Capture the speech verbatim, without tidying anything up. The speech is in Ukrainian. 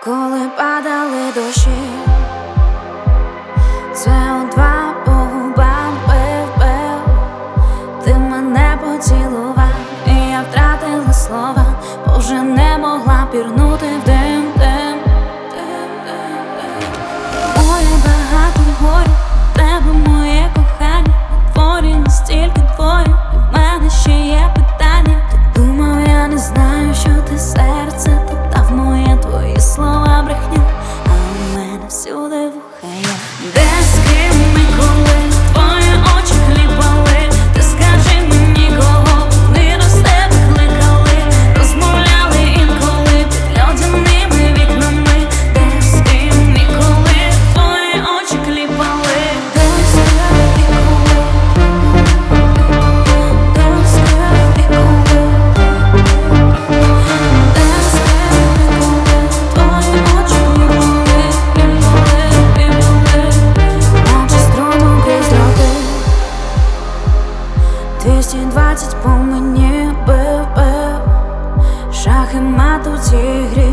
Коли падали дощі, це у два по губам бив-бив. Ти мене поцілував, і я втратила слова, бо вже не могла пірнути в дим, дим, дим, дим, дим. Моє багато горя, тебе моє кохання. На дворі настільки твоє, і в мене ще є питання. Ти думав, я не знаю, що ти серце тут, а в моє твої слова брехня, а у мене всюди вуха є. Де, з ким і коли твої очі кліпали, ти скажи мені, кого вони до себе кликали, розмовляли інколи під льодяними вікнами. Де, з ким і коли твої очі кліпали, де, з ким і коли, де, з ким і коли, де, з ким і коли твої очі кліпали, кліпали, кліпали, наче струмом крізь дроти. двісті двадцять по мені бив-бив, шах і мат у цій грі.